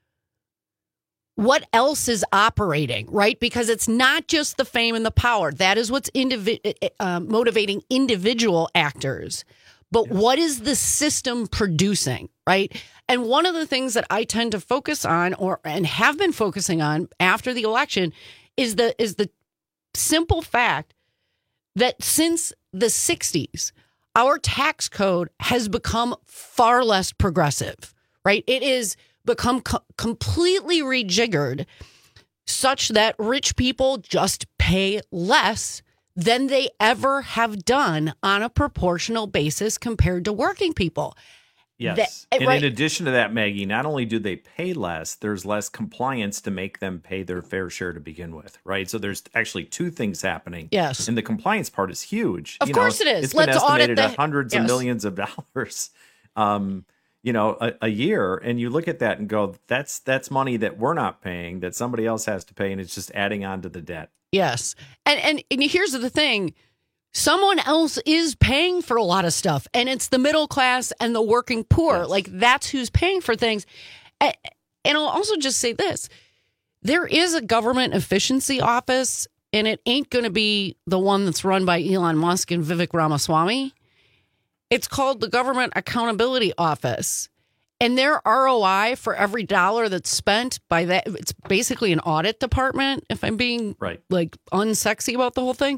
what else is operating, right? Because it's not just the fame and the power. That is what's indivi- uh, motivating individual actors. But yes. what is the system producing, right? And one of the things that I tend to focus on, or and have been focusing on after the election, is the is the simple fact that since the sixties, our tax code has become far less progressive, right? It is become co- completely rejiggered such that rich people just pay less than they ever have done on a proportional basis compared to working people. Yes. That, and right. in addition to that, Maggie, not only do they pay less, there's less compliance to make them pay their fair share to begin with, right? So there's actually two things happening. Yes. And the compliance part is huge. Of you course know, it is. It's been Let's estimated audit the, at hundreds yes. of millions of dollars. Um, you know, a, a year, and you look at that and go, that's that's money that we're not paying, that somebody else has to pay, and it's just adding on to the debt. Yes. And, and and here's the thing. Someone else is paying for a lot of stuff, and it's the middle class and the working poor. Yes. Like, that's who's paying for things. And, and I'll also just say this. There is a government efficiency office, and it ain't going to be the one that's run by Elon Musk and Vivek Ramaswamy. It's called the Government Accountability Office. And their R O I for every dollar that's spent by that, it's basically an audit department, if I'm being right. like unsexy about the whole thing.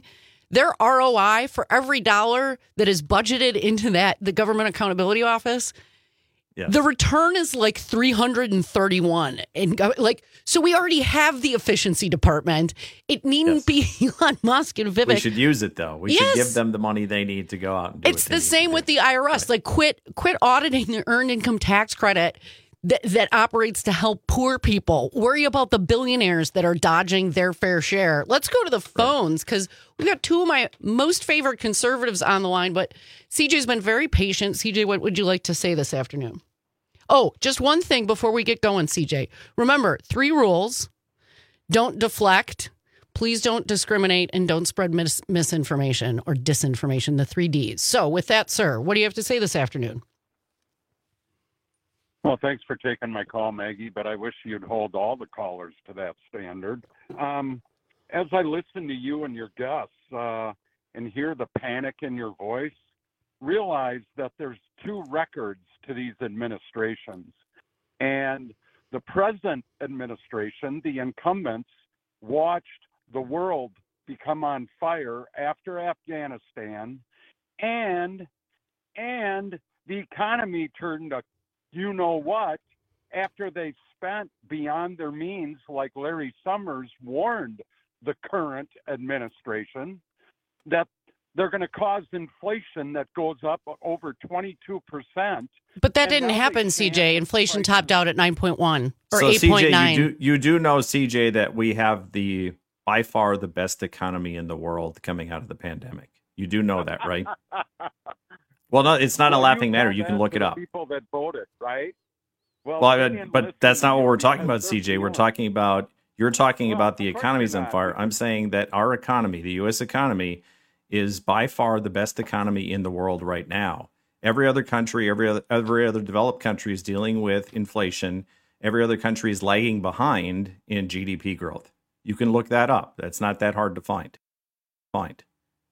their R O I for every dollar that is budgeted into that, the Government Accountability Office, Yes. the return is like three hundred thirty-one. And like, so we already have the efficiency department. It needn't yes. be Elon Musk and Vivek. We should use it though. We yes. should give them the money they need to go out and do it's what they the same need with the I R S. Right. Like quit, quit auditing the earned income tax credit that, that operates to help poor people. Worry about the billionaires that are dodging their fair share. Let's go to the phones because we've got two of my most favorite conservatives on the line, but C J's been very patient. C J, what would you like to say this afternoon? Oh, just one thing before we get going, C J. Remember, three rules. Don't deflect. Please don't discriminate and don't spread mis- misinformation or disinformation, the three Ds. So with that, sir, what do you have to say this afternoon? Well, thanks for taking my call, Maggie, but I wish you'd hold all the callers to that standard. Um, as I listen to you and your guests uh, and hear the panic in your voice, realize that there's two records to these administrations. And the present administration, the incumbents, watched the world become on fire after Afghanistan, and and the economy turned a you-know-what after they spent beyond their means, like Larry Summers warned the current administration, that they're going to cause inflation that goes up over twenty-two percent. But that didn't happen, C J. Inflation topped out at nine point one or so eight point nine. C J, you do, you do know, C J, that we have the by far the best economy in the world coming out of the pandemic. You do know that, right? Well, no, it's not well, a laughing you matter. You can look it up. People that voted, right? Well, well I, but that's not what we're talking about, C J. We're talking about, you're talking well, about the economy's on fire. I'm saying that our economy, the U S economy, is by far the best economy in the world right now. Every other country, every other, every other developed country is dealing with inflation. Every other country is lagging behind in G D P growth. You can look that up. That's not that hard to find. Find.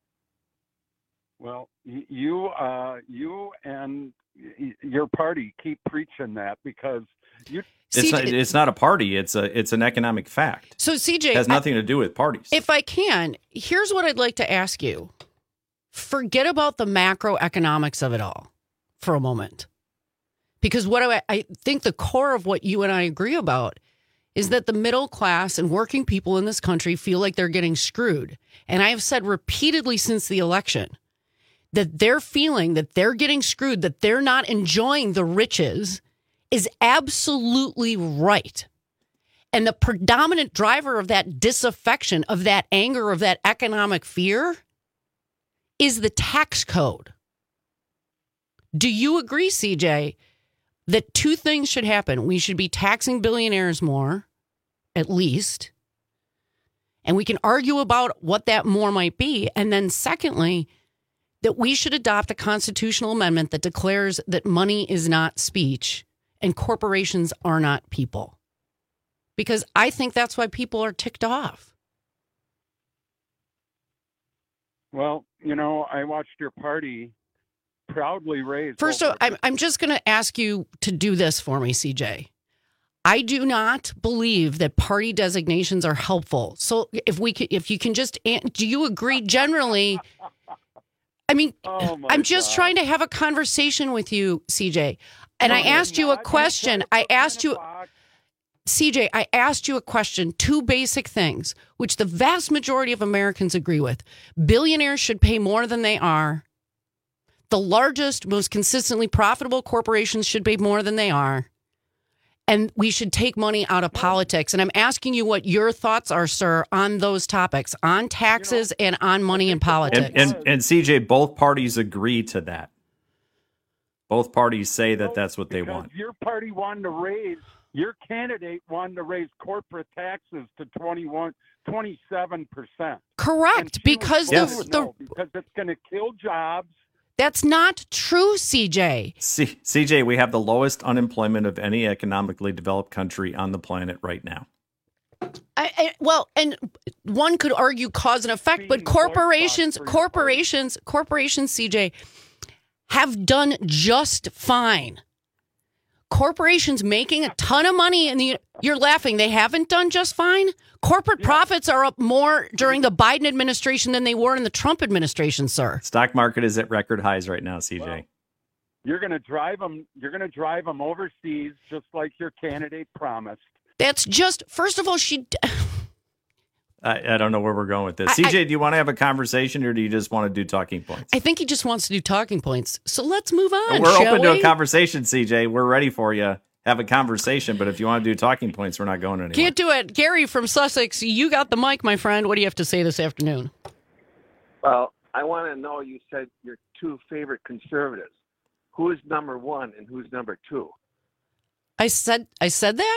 Well, you, uh, you and your party keep preaching that because you. It's not, it's not a party. It's a it's an economic fact. So C J it has nothing I, to do with parties. If I can, here's what I'd like to ask you. Forget about the macroeconomics of it all for a moment. Because what I, I think the core of what you and I agree about is that the middle class and working people in this country feel like they're getting screwed. And I have said repeatedly since the election that they're feeling that they're getting screwed, that they're not enjoying the riches is absolutely right. And the predominant driver of that disaffection, of that anger, of that economic fear is the tax code. Do you agree, C J, that two things should happen? We should be taxing billionaires more, at least. And we can argue about what that more might be. And then secondly, that we should adopt a constitutional amendment that declares that money is not speech and corporations are not people. Because I think that's why people are ticked off. Well, you know, I watched your party proudly raise. First, of, I'm, I'm just going to ask you to do this for me, C J. I do not believe that party designations are helpful. So if we could, if you can just, do you agree generally? I mean, oh I'm just God. trying to have a conversation with you, C J. And no, I asked you a question. I asked you, C J, I asked you a question, two basic things, which the vast majority of Americans agree with. Billionaires should pay more than they are. The largest, most consistently profitable corporations should pay more than they are. And we should take money out of politics. And I'm asking you what your thoughts are, sir, on those topics, on taxes you know, and on money in politics. And, and, and C J, both parties agree to that. Both parties say that that's what they want. Your party wanted to raise, your candidate wanted to raise corporate taxes to twenty-one, twenty-seven percent. Correct, because yes. the, the no, because it's going to kill jobs. That's not true, C J. C- CJ, we have the lowest unemployment of any economically developed country on the planet right now. I, I, well, and one could argue cause and effect, but corporations, corporations, corporations, C J, have done just fine. corporations making a ton of money, and the, you're laughing. They haven't done just fine. Corporate yeah. profits are up more during the Biden administration than they were in the Trump administration, sir. Stock market is at record highs right now, C J. Well, you're going to drive them. You're going to drive them overseas, just like your candidate promised. That's just, first of all, she. I, I don't know where we're going with this. I, C J, I, do you want to have a conversation, or do you just want to do talking points? I think he just wants to do talking points. So let's move on. We're shall open we? to a conversation, C J. We're ready for you. Have a conversation, but if you want to do talking points, we're not going anywhere. Can't do it. Gary from Sussex, you got the mic, my friend. What do you have to say this afternoon? Well, I want to know, you said your two favorite conservatives. Who is number one and who's number two? I said I said that?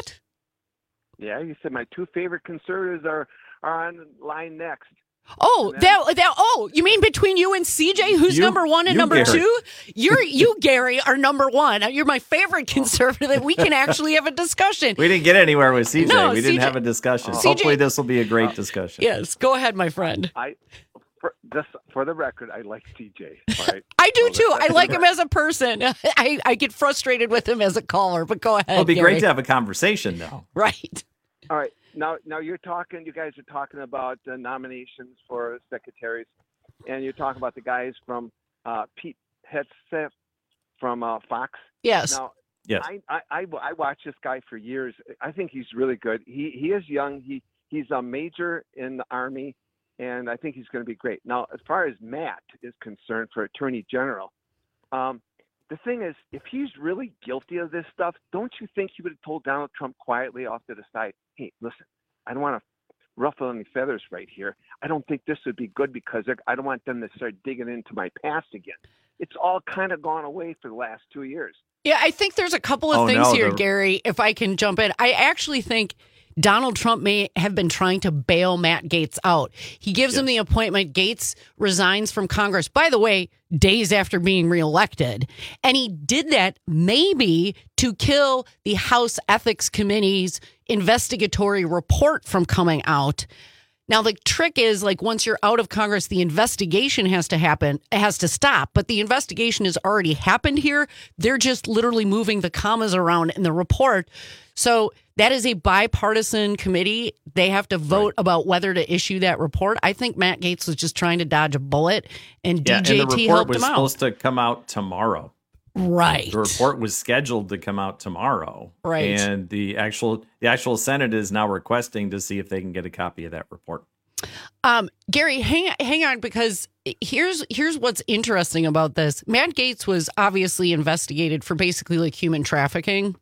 Yeah, you said my two favorite conservatives are, are on line next. Oh, then, that, that, oh, you mean between you and C J, who's you, number one and you, number Gary. two? You're, you, Gary, are number one. You're my favorite conservative. We can actually have a discussion. We didn't get anywhere with C J. No, we C J didn't have a discussion. C J Hopefully this will be a great discussion. Yes, go ahead, my friend. I, for, just for the record, I like C J. All right? I do so too. I like him right. as a person. I, I get frustrated with him as a caller, but go ahead. Well, it'd be Gary. great to have a conversation, though. Right. All right. Now, now you're talking. You guys are talking about uh, nominations for secretaries, and you're talking about the guys from uh, Pete Hegseth from uh, Fox. Yes. Now, yes. I, I, I, I watched this guy for years. I think he's really good. He he is young. He he's a major in the Army, and I think he's going to be great. Now, as far as Matt is concerned for Attorney General, um, the thing is, if he's really guilty of this stuff, don't you think he would have told Donald Trump quietly off to the side, hey, listen, I don't want to ruffle any feathers right here. I don't think this would be good because I don't want them to start digging into my past again. It's all kind of gone away for the last two years. Yeah, I think there's a couple of Oh, things no, here, the- Gary, if I can jump in. I actually think Donald Trump may have been trying to bail Matt Gaetz out. He gives him the appointment. Gaetz resigns from Congress, by the way, days after being reelected. And he did that maybe to kill the House Ethics Committee's investigatory report from coming out. Now, the trick is, like, once you're out of Congress, the investigation has to happen, it has to stop. But the investigation has already happened here. They're just literally moving the commas around in the report. So that is a bipartisan committee. They have to vote right. about whether to issue that report. I think Matt Gaetz was just trying to dodge a bullet, and Yeah, D J T and the report helped was him out. supposed to come out tomorrow. Right. The report was scheduled to come out tomorrow. Right. And the actual the actual Senate is now requesting to see if they can get a copy of that report. Um, Gary, hang hang on, because here's here's what's interesting about this. Matt Gaetz was obviously investigated for basically like human trafficking.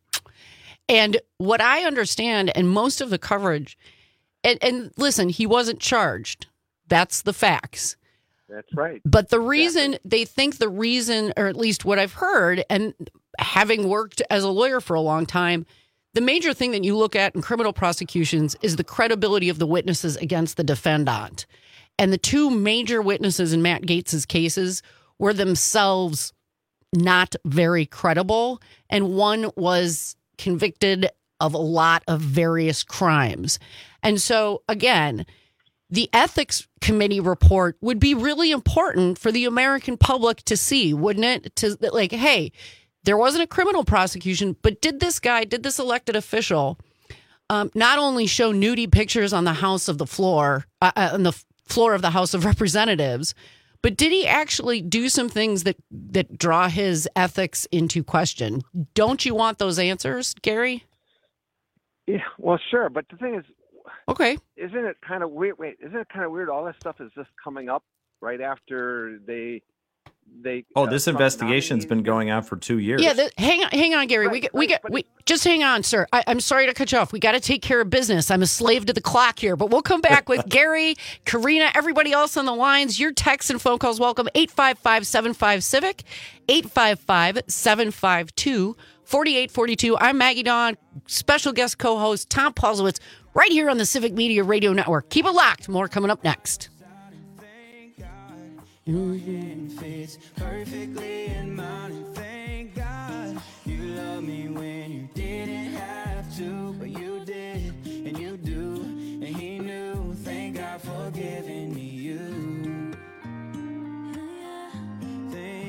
And what I understand, and most of the coverage, and, and listen, he wasn't charged. That's the facts. That's right. But the reason they think the reason, or at least what I've heard, and having worked as a lawyer for a long time, the major thing that you look at in criminal prosecutions is the credibility of the witnesses against the defendant. And the two major witnesses in Matt Gaetz's cases were themselves not very credible. And one was convicted of a lot of various crimes. And so, again, the ethics committee report would be really important for the American public to see, wouldn't it? To like, hey, there wasn't a criminal prosecution, but did this guy, did this elected official um, not only show nudie pictures on the House of the floor, uh, uh, on the floor of the House of Representatives, but did he actually do some things that, that draw his ethics into question? Don't you want those answers, Gary? Yeah, well, sure. But the thing is, okay, isn't it kind of weird? Wait, isn't it kind of weird? All that stuff is just coming up right after they they. Oh, uh, this Trump investigation's been going on for two years. Yeah, the, hang on, hang on, Gary. Right, we get, right, we get, but we just hang on, sir. I, I'm sorry to cut you off. We got to take care of business. I'm a slave to the clock here, but we'll come back with Gary, Karina, everybody else on the lines. Your texts and phone calls welcome. eight five five, seven five, civic, eight five five, seven five two, four eight four two. I'm Maggie Dawn, special guest co-host Tom Paulsowitz, right here on the Civic Media Radio Network. Keep it locked. More coming up next. Fits perfectly in mine, and thank God you love me when you didn't have to, but you did, and you do, and he knew. Thank God for giving me you.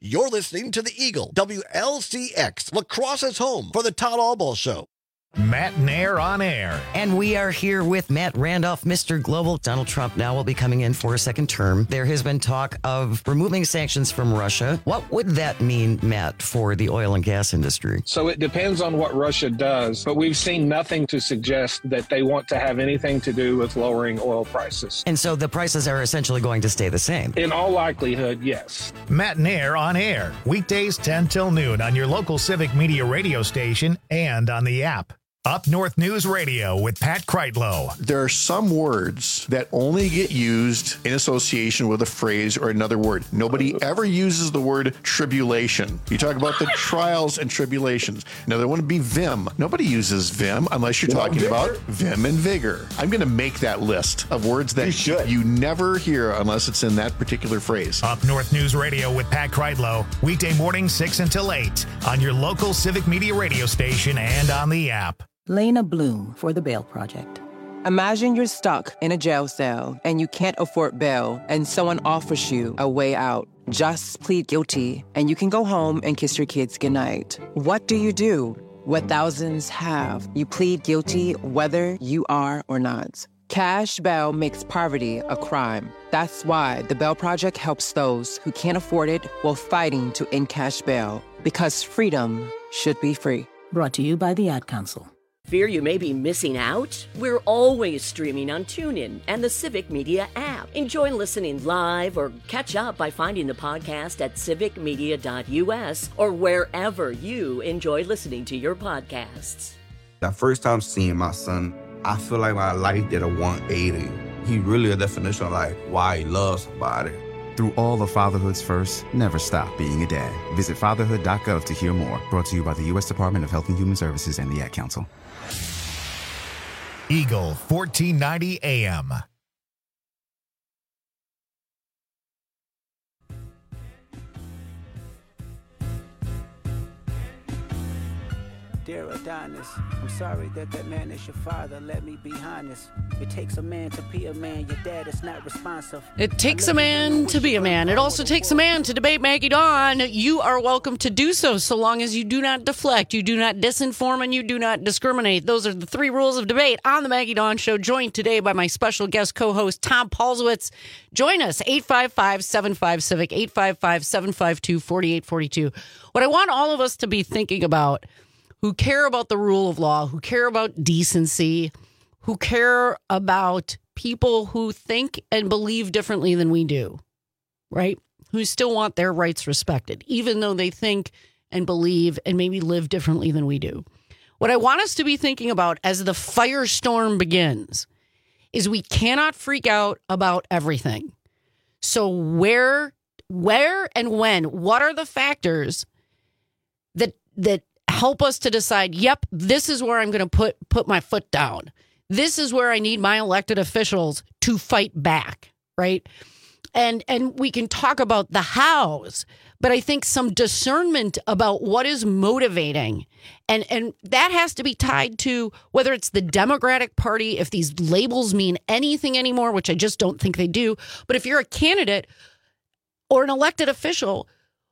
You're listening to the Eagle, W L C X, Lacrosse's home for the Todd Albaugh Show. Matt Nair on air. And we are here with Matt Randolph, Mister Global. Donald Trump now will be coming in for a second term. There has been talk of removing sanctions from Russia. What would that mean, Matt, for the oil and gas industry? So it depends on what Russia does, but we've seen nothing to suggest that they want to have anything to do with lowering oil prices. And so the prices are essentially going to stay the same? In all likelihood, yes. Matt Nair on air. Weekdays ten till noon on your local Civic Media radio station and on the app. Up North News Radio with Pat Kreitlow. There are some words that only get used in association with a phrase or another word. Nobody ever uses the word tribulation. You talk about the trials and tribulations. Another one would be vim. Nobody uses vim unless you're talking about vim and vigor. I'm going to make that list of words that you, you never hear unless it's in that particular phrase. Up North News Radio with Pat Kreitlow. Weekday morning six until eight on your local Civic Media radio station and on the app. Lena Bloom for the Bail Project. Imagine you're stuck in a jail cell and you can't afford bail and someone offers you a way out. Just plead guilty and you can go home and kiss your kids goodnight. What do you do? What thousands have. You plead guilty whether you are or not. Cash bail makes poverty a crime. That's why the Bail Project helps those who can't afford it while fighting to end cash bail. Because freedom should be free. Brought to you by the Ad Council. Fear you may be missing out? We're always streaming on TuneIn and the Civic Media app. Enjoy listening live or catch up by finding the podcast at civic media dot u s or wherever you enjoy listening to your podcasts. The first time seeing my son, I feel like my life did a one eighty. He really a definition of like why he loves somebody. Through all of fatherhood's first, never stop being a dad. Visit fatherhood dot gov to hear more. Brought to you by the U S Department of Health and Human Services and the Ad Council. Eagle fourteen ninety A M. Dear Adonis, I'm sorry that that man is your father. Let me be honest. It takes a man to be a man. Your dad is not responsive. It takes a man to be a man. It also takes a man to debate Maggie Dawn. You are welcome to do so, so long as you do not deflect, you do not disinform, and you do not discriminate. Those are the three rules of debate on the Maggie Dawn Show, joined today by my special guest co-host, Tom Paulswitz. Join us, eight five five, seven five, CIVIC, eight five five, seven five two, four eight four two. What I want all of us to be thinking about, who care about the rule of law, who care about decency, who care about people who think and believe differently than we do, right? Who still want their rights respected, even though they think and believe and maybe live differently than we do. What I want us to be thinking about as the firestorm begins is we cannot freak out about everything. So where, where and when, what are the factors that, that, help us to decide, yep, this is where I'm going to put put my foot down. This is where I need my elected officials to fight back, right? And and we can talk about the hows, but I think some discernment about what is motivating. And, and that has to be tied to whether it's the Democratic Party, if these labels mean anything anymore, which I just don't think they do. But if you're a candidate or an elected official,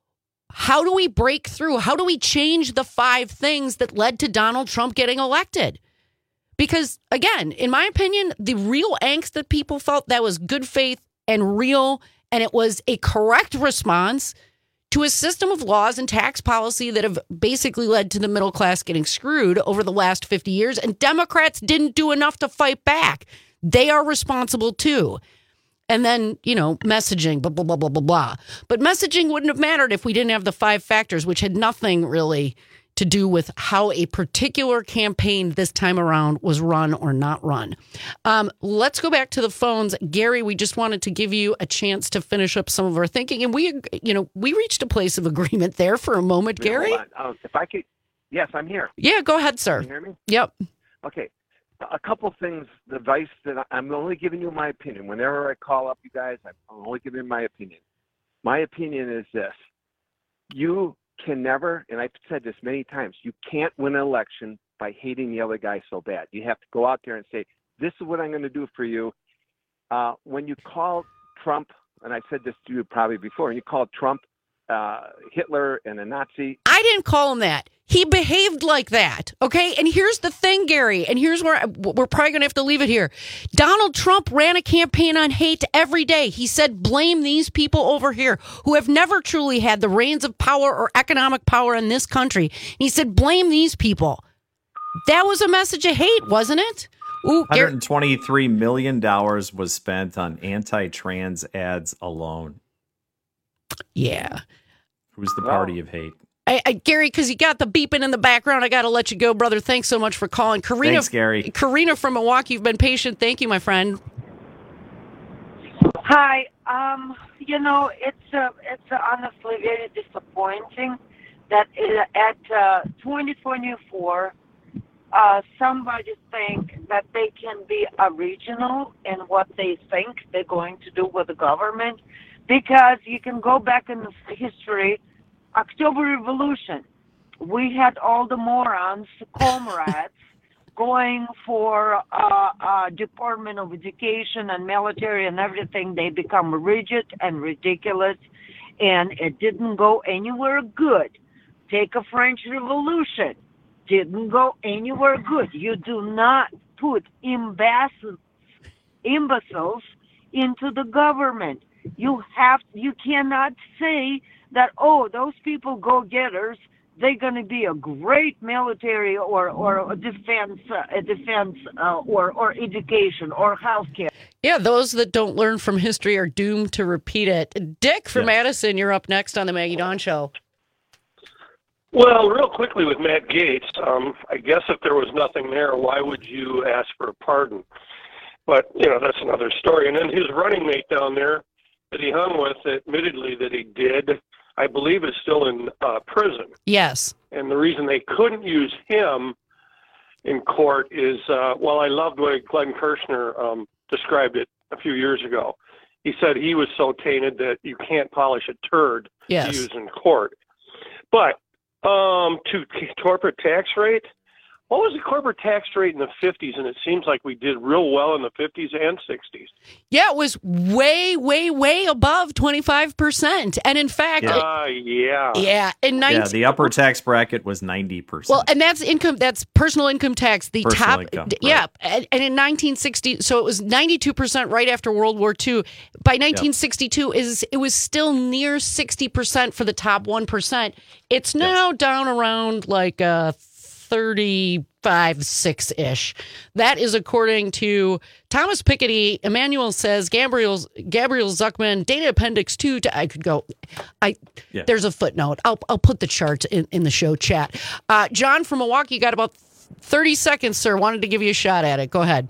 how do we break through? How do we change the five things that led to Donald Trump getting elected? Because, again, in my opinion, the real angst that people felt, that was good faith and real, and it was a correct response to a system of laws and tax policy that have basically led to the middle class getting screwed over the last fifty years, and Democrats didn't do enough to fight back. They are responsible, too. And then, you know, messaging, blah, blah, blah, blah, blah, blah. But messaging wouldn't have mattered if we didn't have the five factors, which had nothing really to do with how a particular campaign this time around was run or not run. Um, let's go back to the phones. Gary, we just wanted to give you a chance to finish up some of our thinking. And we, you know, we reached a place of agreement there for a moment, Gary. Hold on. Uh, if I could, yes, I'm here. Yeah, go ahead, sir. Can you hear me? Yep. Okay. A couple things, the advice that I, I'm only giving you my opinion. Whenever I call up you guys, I'm only giving my opinion. My opinion is this. You can never, and I've said this many times, you can't win an election by hating the other guy so bad. You have to go out there and say, this is what I'm going to do for you. Uh, when you call Trump, and I've said this to you probably before, and you call Trump uh, Hitler and a Nazi. I didn't call him that. He behaved like that, okay? And here's the thing, Gary, and here's where I, we're probably going to have to leave it here. Donald Trump ran a campaign on hate every day. He said, blame these people over here who have never truly had the reins of power or economic power in this country. And he said, blame these people. That was a message of hate, wasn't it? Ooh, one hundred twenty-three million dollars was spent on anti-trans ads alone. Yeah. Who's the party of hate? I, I, Gary, because you got the beeping in the background, I got to let you go, brother. Thanks so much for calling. Karina, Thanks, Gary. Karina from Milwaukee, you've been patient. Thank you, my friend. Hi. Um, you know, it's uh, it's uh, honestly very disappointing that it, at uh, twenty twenty-four, uh, somebody think that they can be original in what they think they're going to do with the government, because you can go back in the history. October Revolution, we had all the morons, comrades, going for uh, uh, Department of Education and military and everything. They become rigid and ridiculous, and it didn't go anywhere good. Take a French Revolution, didn't go anywhere good. You do not put imbeciles, imbeciles into the government. You have, you cannot say that, oh, those people go-getters, they're going to be a great military or, or a defense, uh, a defense uh, or, or education or healthcare. Yeah, those that don't learn from history are doomed to repeat it. Dick from Yes. Madison, you're up next on the Maggie Dawn Show. Well, real quickly with Matt Gaetz, um, I guess if there was nothing there, why would you ask for a pardon? But, you know, that's another story. And then his running mate down there that he hung with, admittedly that he did, I believe is still in uh, prison. Yes. And the reason they couldn't use him in court is, uh, well, I loved the way Glenn Kirshner um, described it a few years ago. He said he was so tainted that you can't polish a turd Yes. to use in court. But um, to t- corporate tax rate, what was the corporate tax rate in the fifties? And it seems like we did real well in the fifties and sixties. Yeah, it was way, way, way above twenty-five percent. And in fact, Uh, yeah. yeah, in nineteen Yeah, the upper tax bracket was ninety percent. well, and that's income, that's personal income tax. The Personal top, income, d- yeah. And, and in nineteen sixty, so it was ninety-two percent right after World War Two. By nineteen sixty-two, is it was still near sixty percent for the top one percent. It's now down around like uh, thirty-five, six-ish. That is according to Thomas Piketty. Emmanuel says, Gabriel, Gabriel Zuckman, data appendix two. To, I could go. I Yeah. There's a footnote. I'll, I'll put the chart in, in the show chat. Uh, John from Milwaukee, you got about thirty seconds, sir. Wanted to give you a shot at it. Go ahead.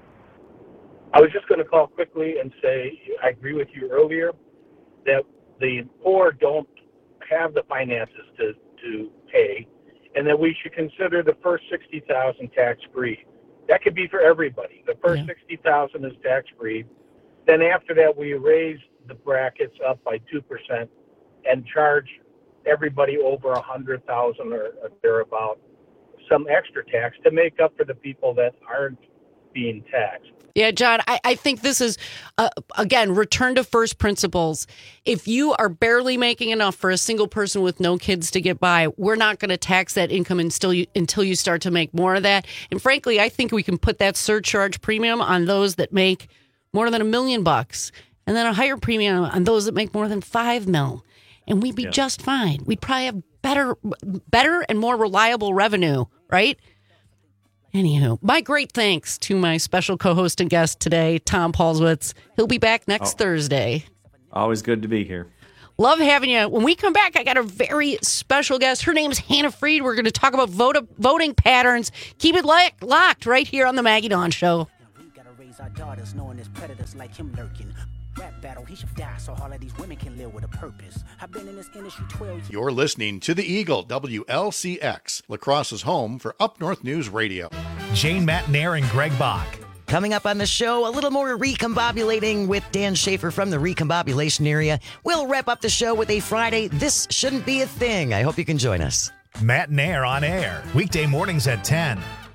I was just going to call quickly and say I agree with you earlier that the poor don't have the finances to, to pay, and that we should consider the first sixty thousand tax-free. That could be for everybody. The first sixty thousand is tax-free. Then after that, we raise the brackets up by two percent and charge everybody over one hundred thousand or thereabout some extra tax to make up for the people that aren't being taxed. Yeah, John, I, I think this is, uh, again, return to first principles. If you are barely making enough for a single person with no kids to get by, we're not going to tax that income until you, until you start to make more of that. And frankly, I think we can put that surcharge premium on those that make more than a million bucks, and then a higher premium on those that make more than five mil. And we'd be Yeah. just fine. We'd probably have better, better and more reliable revenue, right? Anywho, my great thanks to my special co-host and guest today, Tom Paulswitz. He'll be back next Oh. Thursday. Always good to be here. Love having you. When we come back, I got a very special guest. Her name's Hannah Freed. We're going to talk about vote- voting patterns. Keep it li- locked right here on the Maggie Dawn Show. Our daughters knowing there's predators like him lurking. Rap battle, he should die so all of these women can live with a purpose. I've been in this industry twelve years. You're listening to the Eagle, W L C X, La Crosse's home for Up North News Radio. Jane Matnair and Greg Bach. Coming up on the show, a little more recombobulating with Dan Schaefer from the recombobulation area. We'll wrap up the show with a Friday This Shouldn't Be a Thing. I hope you can join us. Matt Nair on air, weekday mornings at ten.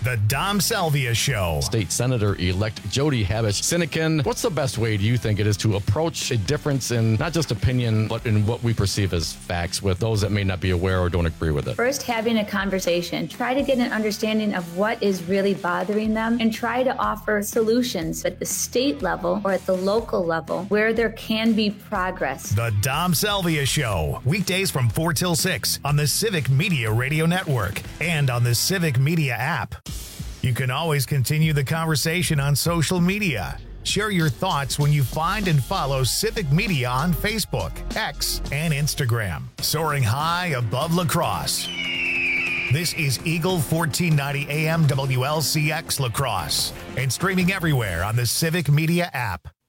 The Dom Salvia Show. State Senator-elect Jody Habish. Sinekin, what's the best way do you think it is to approach a difference in not just opinion, but in what we perceive as facts with those that may not be aware or don't agree with it? First, having a conversation. Try to get an understanding of what is really bothering them and try to offer solutions at the state level or at the local level where there can be progress. The Dom Salvia Show. Weekdays from four till six on the Civic Media Radio Network and on the Civic Media app. You can always continue the conversation on social media. Share your thoughts when you find and follow Civic Media on Facebook, X, and Instagram. Soaring high above La Crosse. This is Eagle fourteen ninety A M W L C X La Crosse and streaming everywhere on the Civic Media app.